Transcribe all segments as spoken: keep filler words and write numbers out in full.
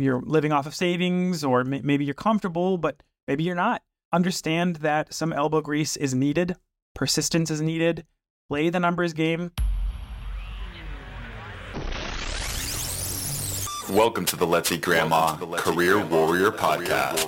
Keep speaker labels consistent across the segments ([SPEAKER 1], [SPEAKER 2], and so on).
[SPEAKER 1] you're living off of savings, or m- maybe you're comfortable, but maybe you're not. Understand that some elbow grease is needed. Persistence is needed. Play the numbers game.
[SPEAKER 2] Welcome to the Let's Eat Grandma Career Warrior Podcast.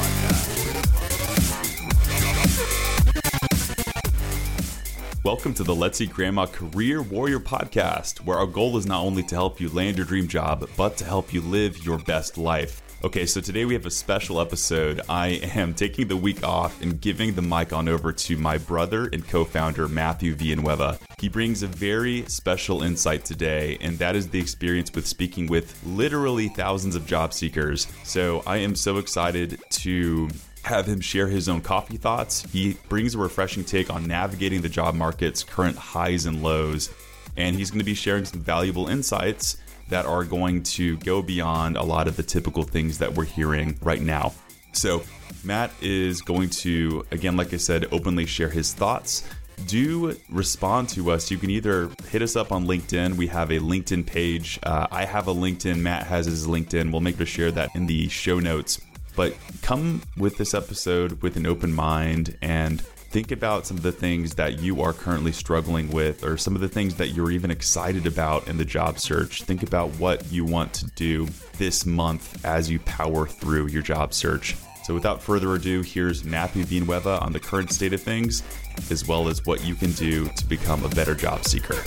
[SPEAKER 3] Welcome to the Let's Eat Grandma Career Warrior Podcast, where our goal is not only to help you land your dream job, but to help you live your best life. Okay, so today we have a special episode. I am taking the week off and giving the mic on over to my brother and co-founder, Matthew Villanueva. He brings a very special insight today, and that is the experience with speaking with literally thousands of job seekers. So I am so excited to have him share his own coffee thoughts. He brings a refreshing take on navigating the job market's current highs and lows, and he's going to be sharing some valuable insights that are going to go beyond a lot of the typical things that we're hearing right now. So Matt is going to, again, like I said, openly share his thoughts. Do respond to us. You can either hit us up on LinkedIn. We have a LinkedIn page. Uh, I have a LinkedIn. Matt has his LinkedIn. We'll make sure to share that in the show notes. But come with this episode with an open mind and think about some of the things that you are currently struggling with, or some of the things that you're even excited about in the job search. Think about what you want to do this month as you power through your job search. So without further ado, here's Matthew Villanueva on the current state of things, as well as what you can do to become a better job seeker.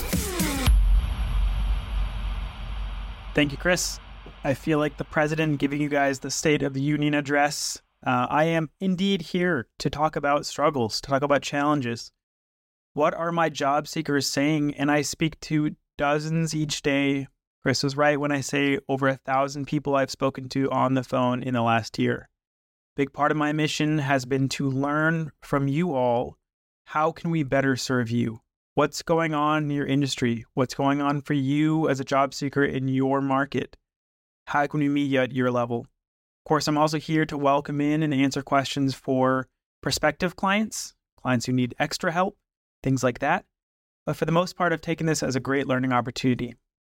[SPEAKER 1] Thank you, Chris. I feel like the president giving you guys the State of the Union address. Uh, I am indeed here to talk about struggles, to talk about challenges. What are my job seekers saying? And I speak to dozens each day. Chris was right when I say over a thousand people I've spoken to on the phone in the last year. Big part of my mission has been to learn from you all. How can we better serve you? What's going on in your industry? What's going on for you as a job seeker in your market? How can we meet you at your level? Of course, I'm also here to welcome in and answer questions for prospective clients, clients who need extra help, things like that. But for the most part, I've taken this as a great learning opportunity.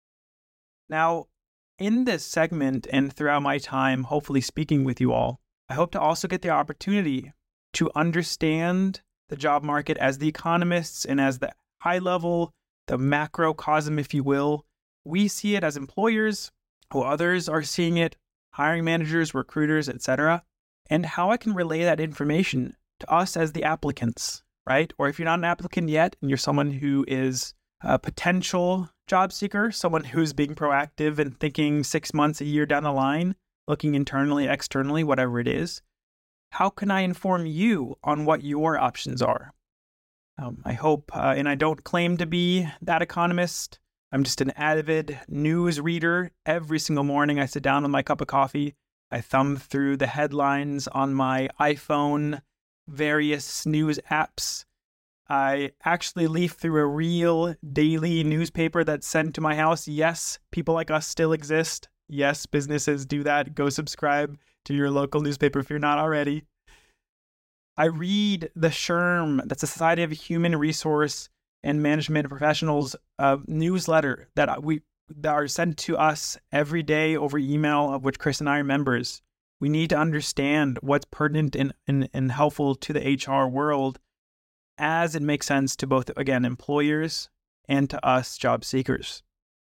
[SPEAKER 1] Now, in this segment and throughout my time, hopefully speaking with you all, I hope to also get the opportunity to understand the job market as the economists and as the high level, the macrocosm, if you will. We see it as employers, how others are seeing it, hiring managers, recruiters, et cetera, and how I can relay that information to us as the applicants, right? Or if you're not an applicant yet and you're someone who is a potential job seeker, someone who's being proactive and thinking six months, a year down the line, looking internally, externally, whatever it is, how can I inform you on what your options are? Um, I hope, uh, and I don't claim to be that economist. I'm just an avid news reader. Every single morning I sit down with my cup of coffee. I thumb through the headlines on my iPhone, various news apps. I actually leaf through a real daily newspaper that's sent to my house. Yes, people like us still exist. Yes, businesses do that. Go subscribe to your local newspaper if you're not already. I read the S H R M, that's the Society of Human Resource and Management Professionals uh, newsletter that we that are sent to us every day over email, of which Chris and I are members. We need to understand what's pertinent and, and, and helpful to the H R world as it makes sense to both, again, employers and to us job seekers.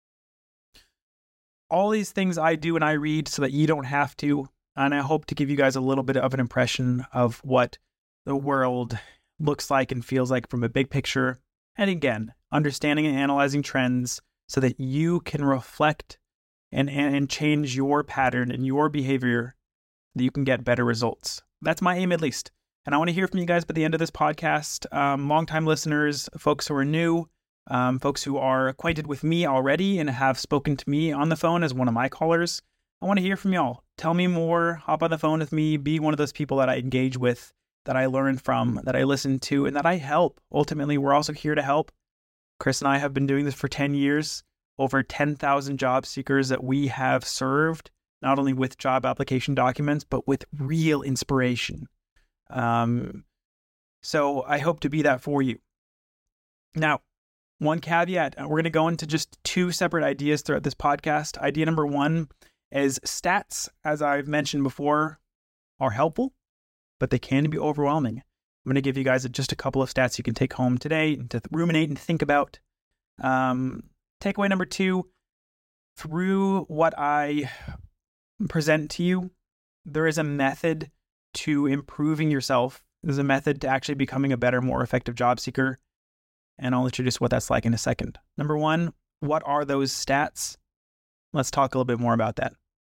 [SPEAKER 1] All these things I do and I read so that you don't have to, and I hope to give you guys a little bit of an impression of what the world looks like and feels like from a big picture. And again, understanding and analyzing trends so that you can reflect and, and change your pattern and your behavior so that you can get better results. That's my aim, at least. And I want to hear from you guys by the end of this podcast. Um, longtime listeners, folks who are new, um, folks who are acquainted with me already and have spoken to me on the phone as one of my callers. I want to hear from y'all. Tell me more, hop on the phone with me, be one of those people that I engage with, that I learn from, that I listen to, and that I help. Ultimately, we're also here to help. Chris and I have been doing this for ten years, over ten thousand job seekers that we have served, not only with job application documents, but with real inspiration. Um, so I hope to be that for you. Now, one caveat, we're going to go into just two separate ideas throughout this podcast. Idea number one as stats, as I've mentioned before, are helpful, but they can be overwhelming. I'm going to give you guys just a couple of stats you can take home today and to ruminate and think about. Um, takeaway number two, through what I present to you, there is a method to improving yourself. There's a method to actually becoming a better, more effective job seeker. And I'll introduce what that's like in a second. Number one, what are those stats? Let's talk a little bit more about that.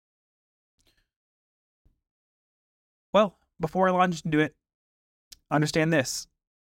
[SPEAKER 1] Well, before I launch into it, understand this.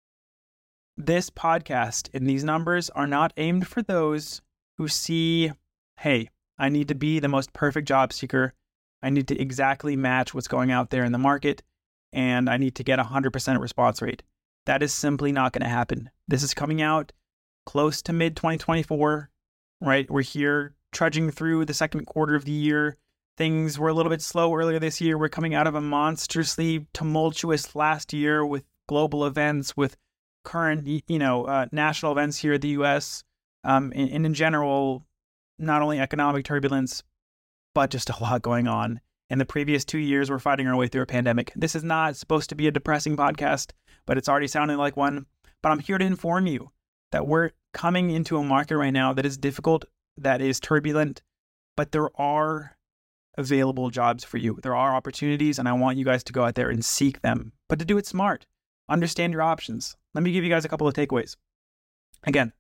[SPEAKER 1] This podcast and these numbers are not aimed for those who see, hey, I need to be the most perfect job seeker. I need to exactly match what's going out there in the market, and I need to get a one hundred percent response rate. That is simply not going to happen. This is coming out close to mid twenty twenty-four, right? We're here trudging through the second quarter of the year. Things were a little bit slow earlier this year. We're coming out of a monstrously tumultuous last year with global events, with current, you know, uh, national events here in the U S, um, and, and in general, not only economic turbulence, but just a lot going on. In the previous two years, we're fighting our way through a pandemic. This is not supposed to be a depressing podcast, but it's already sounding like one. But I'm here to inform you that we're coming into a market right now that is difficult, that is turbulent, but there are available jobs for you. There are opportunities, and I want you guys to go out there and seek them, but to do it smart. Understand your options. Let me give you guys a couple of takeaways. Again,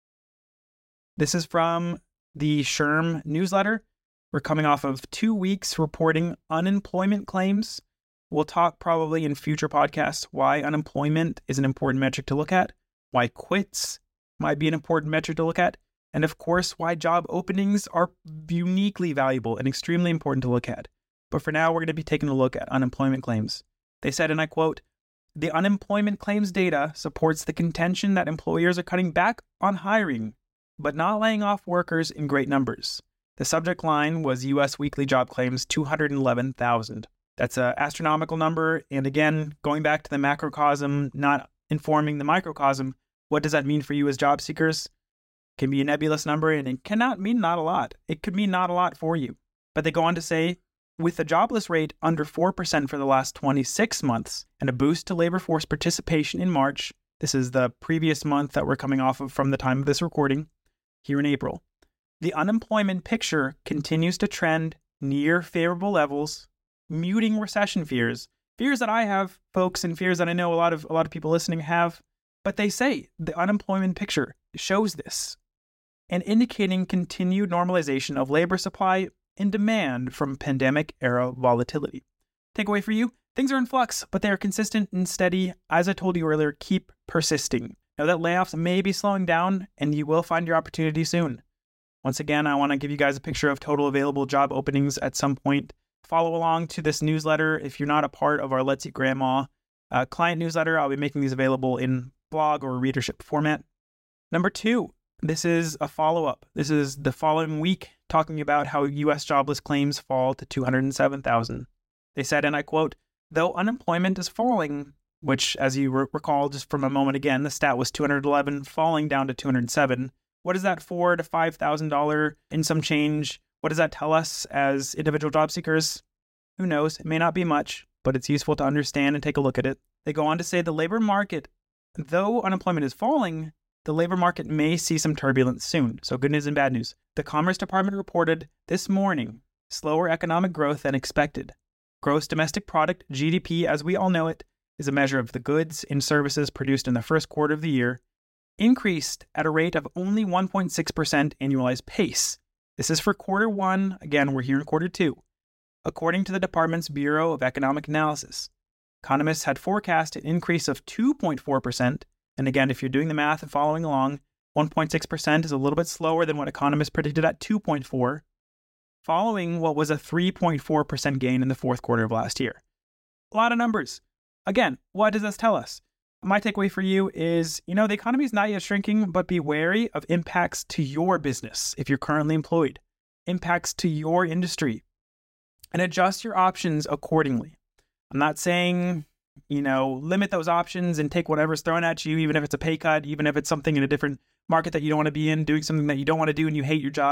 [SPEAKER 1] this is from the S H R M newsletter. We're coming off of two weeks reporting unemployment claims. We'll talk probably in future podcasts why unemployment is an important metric to look at, why quits might be an important metric to look at, and of course, why job openings are uniquely valuable and extremely important to look at. But for now, we're going to be taking a look at unemployment claims. They said, and I quote, "The unemployment claims data supports the contention that employers are cutting back on hiring, but not laying off workers in great numbers." The subject line was U S weekly job claims, two hundred eleven thousand. That's an astronomical number. And again, going back to the macrocosm, not informing the microcosm, what does that mean for you as job seekers? It can be a nebulous number, and it cannot mean not a lot. It could mean not a lot for you. But they go on to say, with the jobless rate under four percent for the last twenty-six months and a boost to labor force participation in March, this is the previous month that we're coming off of from the time of this recording, here in April, the unemployment picture continues to trend near favorable levels, muting recession fears, fears that I have, folks, and fears that I know a lot of a lot of people listening have. But they say the unemployment picture shows this and indicating continued normalization of labor supply and demand from pandemic-era volatility. Takeaway for you, things are in flux, but they are consistent and steady. As I told you earlier, keep persisting. Know that layoffs may be slowing down, and you will find your opportunity soon. Once again, I want to give you guys a picture of total available job openings at some point. Follow along to this newsletter. If you're not a part of our Let's Eat Grandma uh, client newsletter, I'll be making these available in blog or readership format. Number two, this is a follow-up. This is the following week talking about how U S jobless claims fall to two hundred seven thousand. They said, and I quote, "Though unemployment is falling," which, as you re- recall just from a moment again, the stat was two hundred eleven falling down to two hundred seven. What is that four thousand to five thousand dollars in some change? What does that tell us as individual job seekers? Who knows? It may not be much, but it's useful to understand and take a look at it. They go on to say the labor market, though unemployment is falling, the labor market may see some turbulence soon. So good news and bad news. The Commerce Department reported this morning slower economic growth than expected. Gross domestic product, G D P, as we all know it, is a measure of the goods and services produced in the first quarter of the year, increased at a rate of only one point six percent annualized pace. This is for quarter one. Again, we're here in quarter two. According to the department's Bureau of Economic Analysis, economists had forecast an increase of two point four percent. And again, if you're doing the math and following along, one point six percent is a little bit slower than what economists predicted at two point four, following what was a three point four percent gain in the fourth quarter of last year. A lot of numbers. Again, what does this tell us? My takeaway for you is, you know, the economy is not yet shrinking, but be wary of impacts to your business if you're currently employed, impacts to your industry, and adjust your options accordingly. I'm not saying, you know, limit those options and take whatever's thrown at you, even if it's a pay cut, even if it's something in a different market that you don't want to be in, doing something that you don't want to do and you hate your job.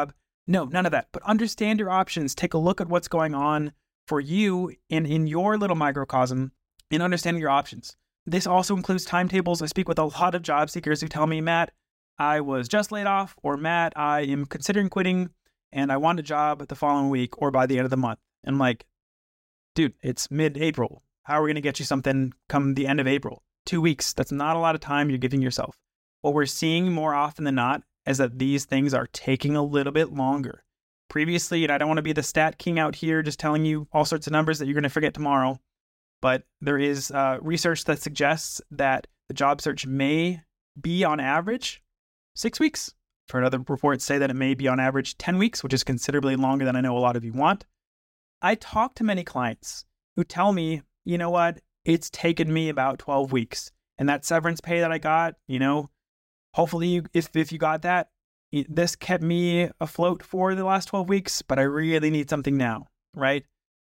[SPEAKER 1] No, none of that. But understand your options. Take a look at what's going on for you in, in your little microcosm and understanding your options. This also includes timetables. I speak with a lot of job seekers who tell me, Matt, I was just laid off, or Matt, I am considering quitting and I want a job the following week or by the end of the month. And I'm like, dude, it's mid-April. How are we going to get you something come the end of April? Two weeks. That's not a lot of time you're giving yourself. What we're seeing more often than not is that these things are taking a little bit longer. Previously, and I don't want to be the stat king out here just telling you all sorts of numbers that you're going to forget tomorrow, but there is uh, research that suggests that the job search may be on average six weeks. I've heard other reports say that it may be on average ten weeks, which is considerably longer than I know a lot of you want. I talk to many clients who tell me, you know what, it's taken me about twelve weeks. And that severance pay that I got, you know, hopefully you, if, if you got that, this kept me afloat for the last twelve weeks, but I really need something now, right?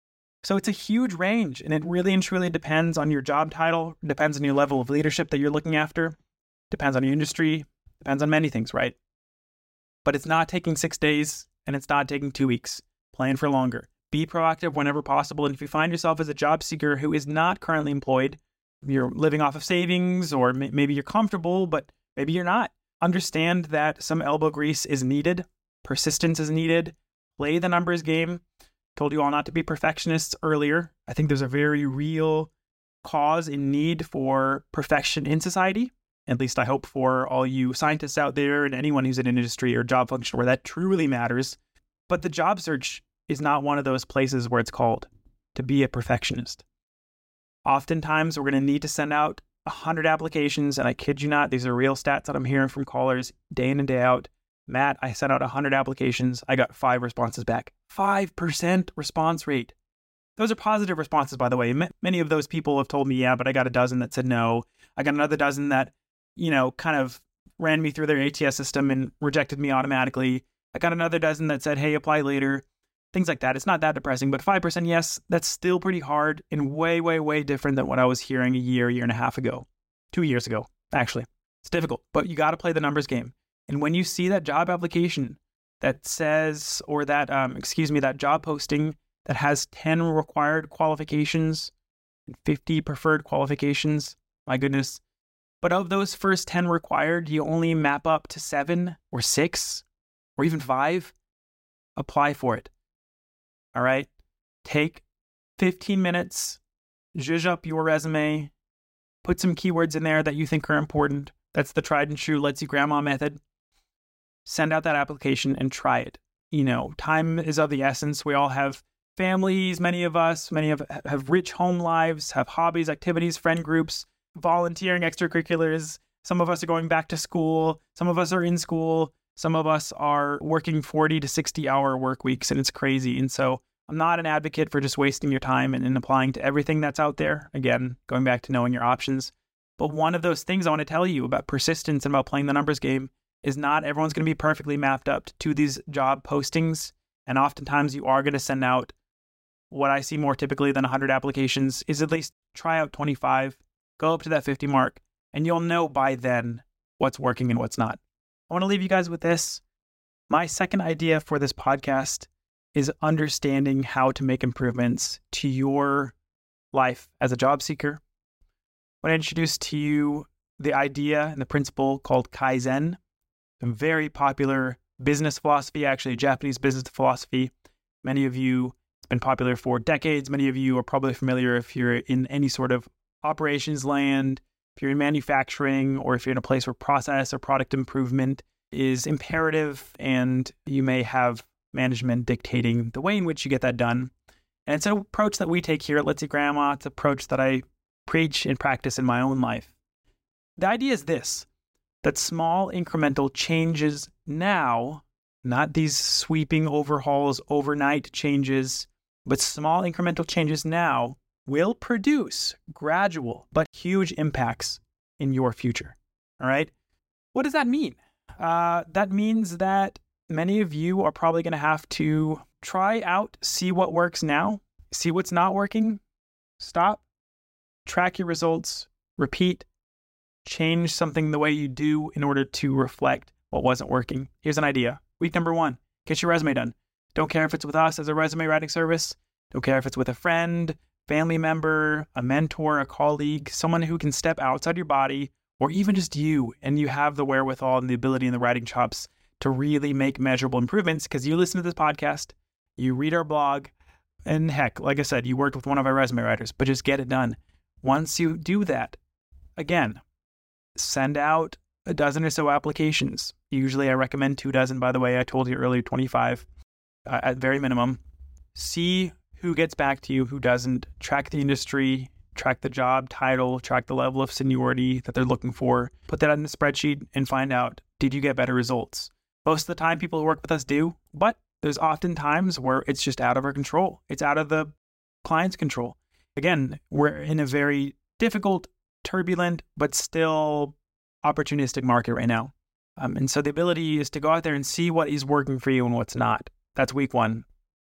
[SPEAKER 1] So it's a huge range, and it really and truly depends on your job title, depends on your level of leadership that you're looking after, depends on your industry, depends on many things, right? But it's not taking six days, and it's not taking two weeks. Plan for longer. Be proactive whenever possible, and if you find yourself as a job seeker who is not currently employed, you're living off of savings, or maybe you're comfortable, but maybe you're not. Understand that some elbow grease is needed. Persistence is needed. Play the numbers game. Told you all not to be perfectionists earlier. I think there's a very real cause and need for perfection in society. At least I hope for all you scientists out there and anyone who's in an industry or job function where that truly matters. But the job search is not one of those places where it's called to be a perfectionist. Oftentimes, we're going to need to send out one hundred applications, and I kid you not, these are real stats that I'm hearing from callers day in and day out. Matt, I sent out one hundred applications. I got five responses back. five percent response rate. Those are positive responses, by the way. M- many of those people have told me, yeah, but I got a dozen that said no. I got another dozen that, you know, kind of ran me through their A T S system and rejected me automatically. I got another dozen that said, hey, apply later. Things like that. It's not that depressing, but five percent, yes, that's still pretty hard and way, way, way different than what I was hearing a year, year and a half ago. Two years ago, actually. It's difficult, but you got to play the numbers game. And when you see that job application that says, or that, um, excuse me, that job posting that has ten required qualifications and fifty preferred qualifications, my goodness. But of those first ten required, you only map up to seven or six or even five. Apply for it. All right, take fifteen minutes, zhuzh up your resume, put some keywords in there that you think are important. That's the tried and true Let's See Grandma method. Send out that application and try it. You know, time is of the essence. We all have families, many of us, many of have rich home lives, have hobbies, activities, friend groups, volunteering, extracurriculars. Some of us are going back to school. Some of us are in school. Some of us are working forty to sixty hour work weeks, and it's crazy. And so I'm not an advocate for just wasting your time and, and applying to everything that's out there. Again, going back to knowing your options. But one of those things I want to tell you about persistence and about playing the numbers game is not everyone's going to be perfectly mapped up to these job postings. And oftentimes you are going to send out what I see more typically than one hundred applications is at least try out twenty-five, go up to that fifty mark, and you'll know by then what's working and what's not. I want to leave you guys with this. My second idea for this podcast is understanding how to make improvements to your life as a job seeker. I want to introduce to you the idea and the principle called Kaizen, a very popular business philosophy, actually a Japanese business philosophy. Many of you, it's been popular for decades. Many of you are probably familiar if you're in any sort of operations land, if you're in manufacturing, or if you're in a place where process or product improvement is imperative and you may have management dictating the way in which you get that done. And it's an approach that we take here at Let's See Grandma. It's an approach that I preach and practice in my own life. The idea is this, that small incremental changes now, not these sweeping overhauls, overnight changes, but small incremental changes now will produce gradual but huge impacts in your future. All right? What does that mean? Uh, that means that many of you are probably going to have to try out, see what works now, see what's not working, stop, track your results, repeat, change something the way you do in order to reflect what wasn't working. Here's an idea. Week number one, Get your resume done. Don't care if it's with us as a resume writing service. Don't care if it's with a friend, family member, a mentor, a colleague, someone who can step outside your body, or even just you, and you have the wherewithal and the ability and the writing chops to really make measurable improvements because you listen to this podcast, you read our blog, and heck, like I said, you worked with one of our resume writers, but just get it done. Once you do that, again, send out a dozen or so applications. Usually I recommend two dozen, by the way. I told you earlier, twenty-five uh, at very minimum. See who gets back to you, who doesn't. Track the industry, track the job title, track the level of seniority that they're looking for. Put that in the spreadsheet and find out, did you get better results? Most of the time, people who work with us do, but there's often times where it's just out of our control. It's out of the client's control. Again, we're in a very difficult, turbulent, but still opportunistic market right now. Um, and so the ability is to go out there and see what is working for you and what's not. That's week one.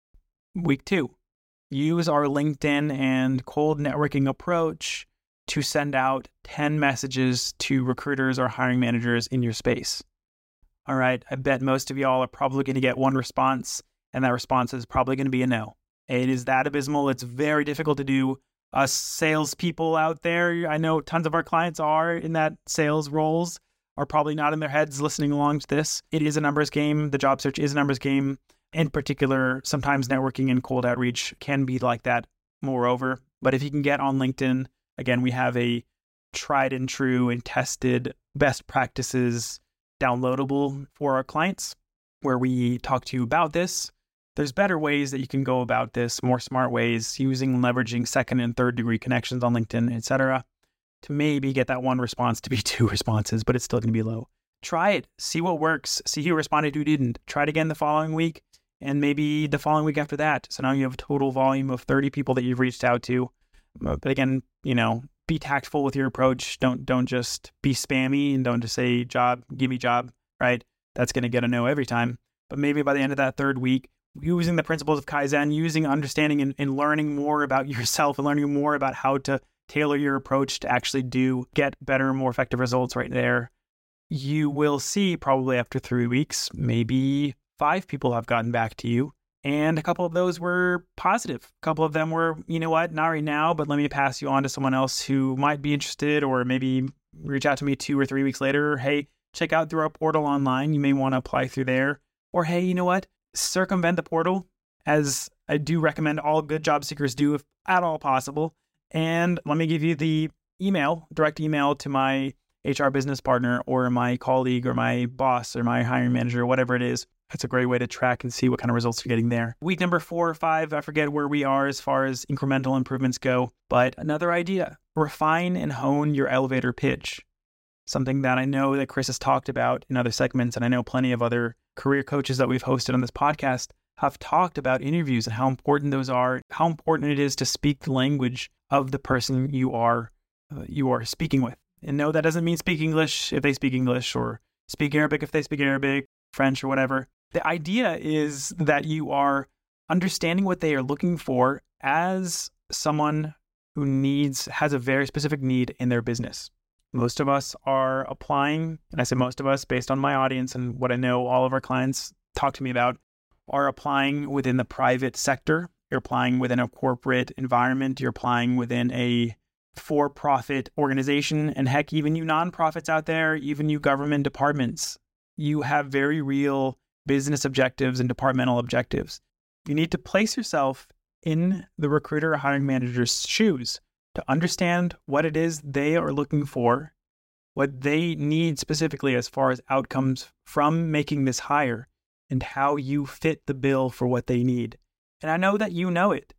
[SPEAKER 1] Week two, use our LinkedIn and cold networking approach to send out ten messages to recruiters or hiring managers in your space. All right, I bet most of y'all are probably going to get one response, and that response is probably going to be a no. It is that abysmal. It's very difficult to do. Us salespeople out there, I know tons of our clients are in that sales roles, are probably not in their heads listening along to this. It is a numbers game. The job search is a numbers game. In particular, sometimes networking and cold outreach can be like that moreover. But if you can get on LinkedIn, again, we have a tried and true and tested best practices downloadable for our clients where we talk to you about this. There's better ways that you can go about this, more smart ways, using and leveraging second and third degree connections on LinkedIn, et cetera, to maybe get that one response to be two responses, but it's still going to be low. Try it. See what works. See who responded, who didn't. Try it again the following week and maybe the following week after that. So now you have a total volume of thirty people that you've reached out to. But again, you know, be tactful with your approach. Don't don't just be spammy and don't just say job, give me job, right? That's going to get a no every time. But maybe by the end of that third week, using the principles of Kaizen, using understanding and, and learning more about yourself and learning more about how to tailor your approach to actually do get better, more effective results right there, you will see probably after three weeks, maybe five people have gotten back to you. And a couple of those were positive. A couple of them were, you know what, not right now, but let me pass you on to someone else who might be interested, or maybe reach out to me two or three weeks later. Hey, check out through our portal online. You may want to apply through there. Or hey, you know what? Circumvent the portal, as I do recommend all good job seekers do if at all possible. And let me give you the email, direct email to my H R business partner or my colleague or my boss or my hiring manager, whatever it is. That's a great way to track and see what kind of results you're getting there. Week number four or five, I forget where we are as far as incremental improvements go, but another idea, refine and hone your elevator pitch. Something that I know that Chris has talked about in other segments, and I know plenty of other career coaches that we've hosted on this podcast have talked about interviews and how important those are, how important it is to speak the language of the person you are uh, you are speaking with. And no, that doesn't mean speak English if they speak English, or speak Arabic if they speak Arabic, French or whatever. The idea is that you are understanding what they are looking for as someone who needs, has a very specific need in their business. Most of us are applying, and I say most of us based on my audience and what I know all of our clients talk to me about, are applying within the private sector. You're applying within a corporate environment. You're applying within a for-profit organization. And heck, even you nonprofits out there, even you government departments, you have very real business objectives and departmental objectives. You need to place yourself in the recruiter or hiring manager's shoes to understand what it is they are looking for, what they need specifically as far as outcomes from making this hire, and how you fit the bill for what they need. And I know that you know it.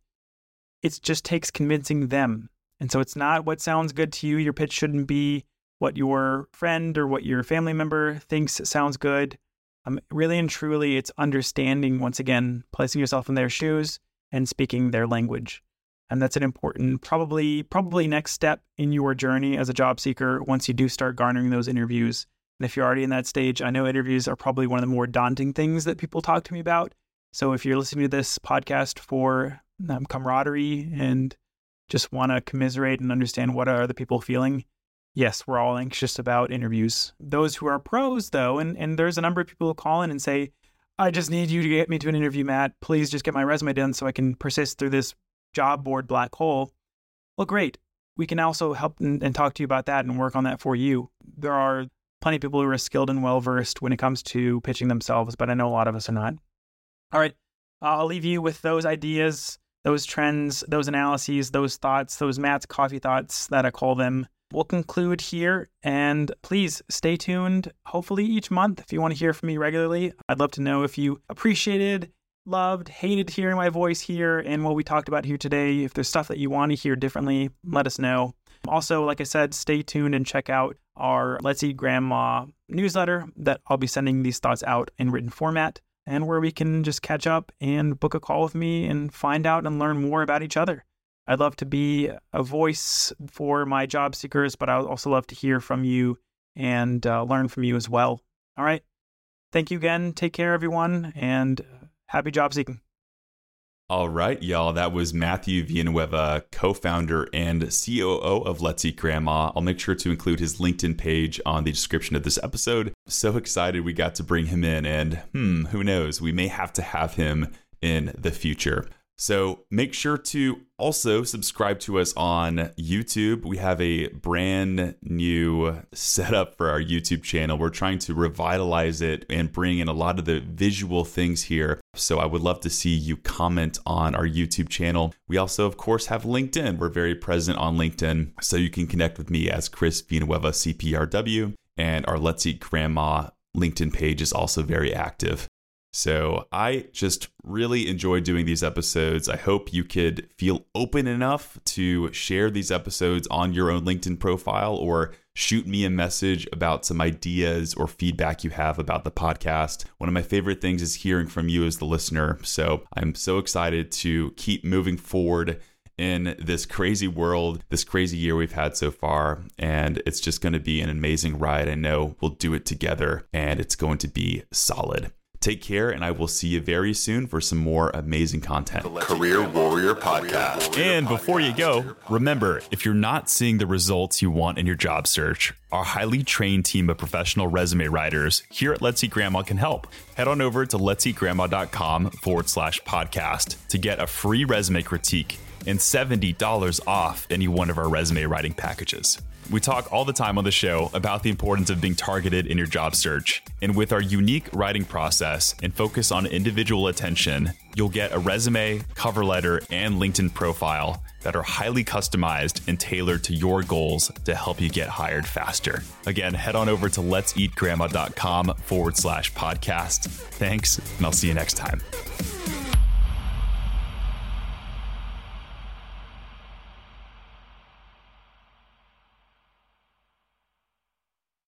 [SPEAKER 1] It just takes convincing them. And so it's not what sounds good to you. Your pitch shouldn't be what your friend or what your family member thinks sounds good. Um, really and truly, it's understanding, once again, placing yourself in their shoes and speaking their language. And that's an important, probably, probably next step in your journey as a job seeker once you do start garnering those interviews. And if you're already in that stage, I know interviews are probably one of the more daunting things that people talk to me about. So if you're listening to this podcast for um, camaraderie and just want to commiserate and understand what are the people feeling, yes, we're all anxious about interviews. Those who are pros, though, and, and there's a number of people who call in and say, I just need you to get me to an interview, Matt. Please just get my resume done so I can persist through this job board black hole. Well, great. We can also help and, and talk to you about that and work on that for you. There are plenty of people who are skilled and well-versed when it comes to pitching themselves, but I know a lot of us are not. All right. I'll leave you with those ideas, those trends, those analyses, those thoughts, those Matt's coffee thoughts that I call them. We'll conclude here, and please stay tuned, hopefully each month, if you want to hear from me regularly. I'd love to know if you appreciated, loved, hated hearing my voice here and what we talked about here today. If there's stuff that you want to hear differently, let us know. Also, like I said, stay tuned and check out our Let's Eat Grandma newsletter that I'll be sending these thoughts out in written format, and where we can just catch up and book a call with me and find out and learn more about each other. I'd love to be a voice for my job seekers, but I'd also love to hear from you and uh, learn from you as well. All right. Thank you again. Take care, everyone, and happy job seeking.
[SPEAKER 3] All right, y'all. That was Matthew Villanueva, co-founder and C O O of Let's Eat Grandma. I'll make sure to include his LinkedIn page on the description of this episode. So excited we got to bring him in, and hmm, who knows? We may have to have him in the future. So make sure to also subscribe to us on YouTube. We have a brand new setup for our YouTube channel. We're trying to revitalize it and bring in a lot of the visual things here. So I would love to see you comment on our YouTube channel. We also, of course, have LinkedIn. We're very present on LinkedIn. So you can connect with me as Chris Villanueva, C P R W. And our Let's Eat Grandma LinkedIn page is also very active. So I just really enjoy doing these episodes. I hope you could feel open enough to share these episodes on your own LinkedIn profile or shoot me a message about some ideas or feedback you have about the podcast. One of my favorite things is hearing from you as the listener. So I'm so excited to keep moving forward in this crazy world, this crazy year we've had so far. And it's just going to be an amazing ride. I know we'll do it together and it's going to be solid. Take care, and I will see you very soon for some more amazing content.
[SPEAKER 2] Career Warrior Podcast.
[SPEAKER 4] And before you go, remember, if you're not seeing the results you want in your job search, our highly trained team of professional resume writers here at Let's Eat Grandma can help. Head on over to letseatgrandma.com forward slash podcast to get a free resume critique and seventy dollars off any one of our resume writing packages. We talk all the time on the show about the importance of being targeted in your job search. And with our unique writing process and focus on individual attention, you'll get a resume, cover letter, and LinkedIn profile that are highly customized and tailored to your goals to help you get hired faster. Again, head on over to letseatgrandma.com forward slash podcast. Thanks, and I'll see you next time.